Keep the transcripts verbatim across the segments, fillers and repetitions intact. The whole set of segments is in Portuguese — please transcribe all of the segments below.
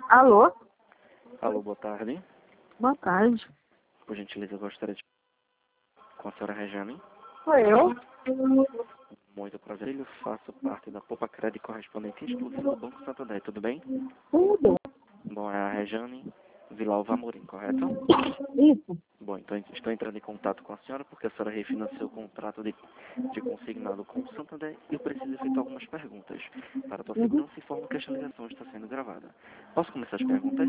Alô? Alô, boa tarde. Boa tarde. Por gentileza, eu gostaria de... Com a senhora Rejane. Sou eu? Muito prazer. Eu faço parte da Poupa Crédito correspondente exclusiva do Banco Santander, tudo bem? Tudo. Bom, é a Rejane Vilalva Amorim, correto? Isso. Bom, então estou entrando em contato com a senhora porque a senhora refinanciou o contrato de, de consignado com o Santander e eu preciso efetuar algumas perguntas. Para a tua segurança, informo que esta ligação está sendo gravada. Posso começar as perguntas?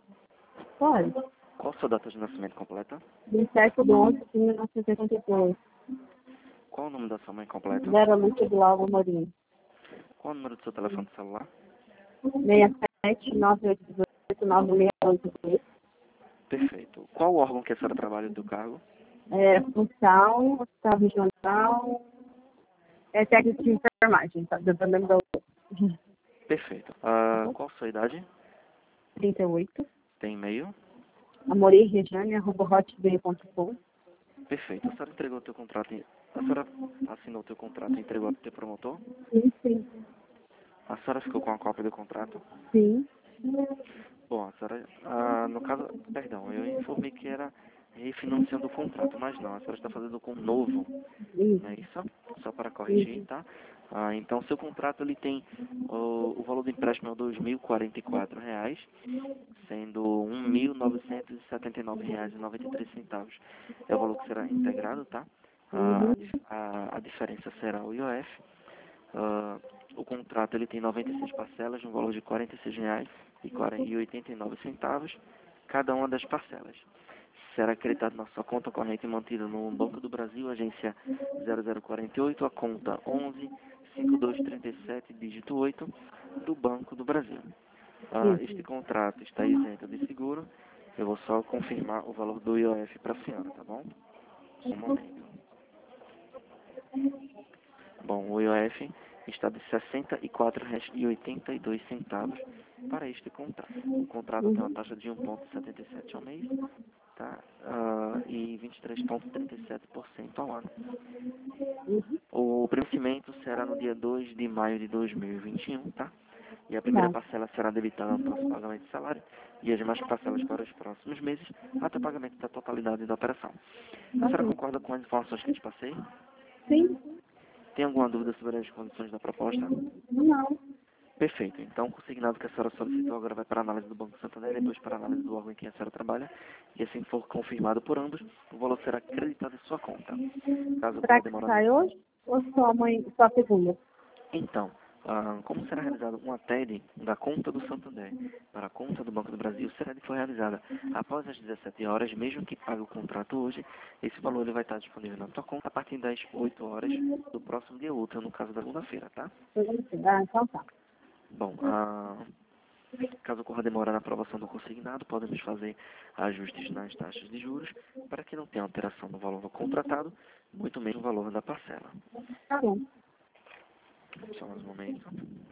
Pode. Qual a sua data de nascimento completa? vinte e sete de onze de mil novecentos e setenta e três. Qual o nome da sua mãe completa? Vera Lúcia do Alvo Morim. Qual o número do seu telefone celular? seis sete nove oito oito nove seis oito três. Perfeito. Qual o órgão que a senhora trabalha do cargo? É, função, hospital regional, é técnico de enfermagem, tá? Dependendo da outra. Perfeito. Ah, qual a sua idade? trinta e oito. Tem e-mail? Amorim Regiane, arroba hotmail ponto com. Perfeito. A senhora entregou o teu contrato, em... a senhora assinou o teu contrato e entregou ao teu promotor? Sim, sim. A senhora ficou com a cópia do contrato? Sim. Bom, a senhora, ah, no caso, perdão, eu informei que era refinanciando o contrato, mas não, a senhora está fazendo com um novo, Isso. não é isso? Só para corrigir, tá? Ah, então, seu contrato, ele tem, o, o valor do empréstimo é dois mil e quarenta e quatro reais, sendo um mil novecentos e setenta e nove reais e noventa e três centavos. É o valor que será integrado, tá? Ah, a, a diferença será o I O F. Ah, o contrato ele tem noventa e seis parcelas, no valor de quarenta e seis reais e oitenta e nove centavos, cada uma das parcelas. Será acreditado na sua conta corrente e mantida no Banco do Brasil, agência zero zero quarenta e oito, a conta onze cinquenta e dois trinta e sete, dígito oito, do Banco do Brasil. Ah, este contrato está isento de seguro. Eu vou só confirmar o valor do I O F para a senhora, tá bom? Um momento. Bom, o I O F está de sessenta e quatro reais e oitenta e dois centavos para este contrato. O contrato tem uma taxa de um vírgula setenta e sete ao mês, tá? Ah, e vinte e três vírgula trinta e sete por cento ao ano. O vencimento será no dia dois de maio de dois mil e vinte e um, tá? E a primeira parcela será debitada no próximo pagamento de salário e as demais parcelas para os próximos meses até o pagamento da totalidade da operação. A senhora concorda com as informações que eu te passei? Sim. Tem alguma dúvida sobre as condições da proposta? Não. Perfeito. Então, o consignado que a senhora solicitou agora vai para a análise do Banco Santander e depois para a análise do órgão em que a senhora trabalha. E assim for confirmado por ambos, o valor será acreditado em sua conta. Caso Será ocorra que demora... sai hoje ou só amanhã, só segunda? Então, ah, como será realizada uma T E D da conta do Santander para a conta do Banco do Brasil, se a T E D for realizada após as dezessete horas, mesmo que pague o contrato hoje, esse valor ele vai estar disponível na sua conta a partir das oito horas do próximo dia útil, no caso da segunda-feira, tá? Ah, então tá. Bom, ah, caso ocorra demora na aprovação do consignado, podemos fazer ajustes nas taxas de juros para que não tenha alteração no valor contratado, muito menos no valor da parcela. Tá bom. Só mais um momento.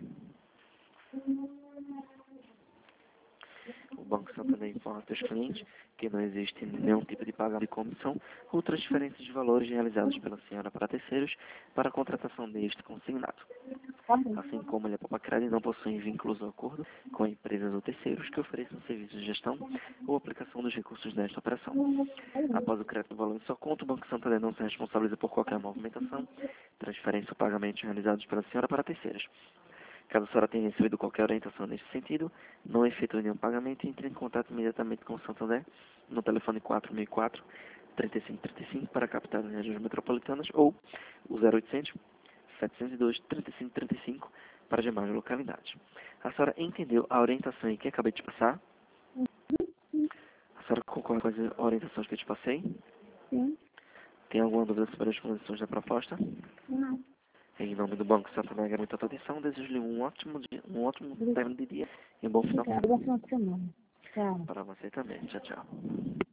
O Banco Santander informa aos clientes que não existe nenhum tipo de pagamento de comissão ou transferência de valores realizados pela senhora para terceiros para a contratação deste consignado. Tá bom. Assim como ele é Poupa Crédito, não possui vínculos ou acordo com empresas ou terceiros que ofereçam serviços de gestão ou aplicação dos recursos desta operação. Após o crédito do valor em sua conta, o Banco Santander não se responsabiliza por qualquer movimentação, transferência ou pagamentos realizados pela senhora para terceiros. Caso a senhora tenha recebido qualquer orientação nesse sentido, não efetue nenhum pagamento e entre em contato imediatamente com o Santander no telefone quatro mil e quatro, trinta e cinco trinta e cinco para capitais e regiões metropolitanas ou o zero oitocentos, setecentos e dois, trinta e cinco trinta e cinco para demais localidades. A senhora entendeu a orientação em que acabei de passar? A senhora concorda com as orientações que eu te passei? Sim. Tem alguma dúvida sobre as condições da proposta? Não. Em nome do Banco Santander, agradeço a tua atenção, desejo-lhe um ótimo dia, um ótimo término de dia e um bom final de Obrigada. Boa semana. semana. Tchau. Para você também. Tchau, tchau.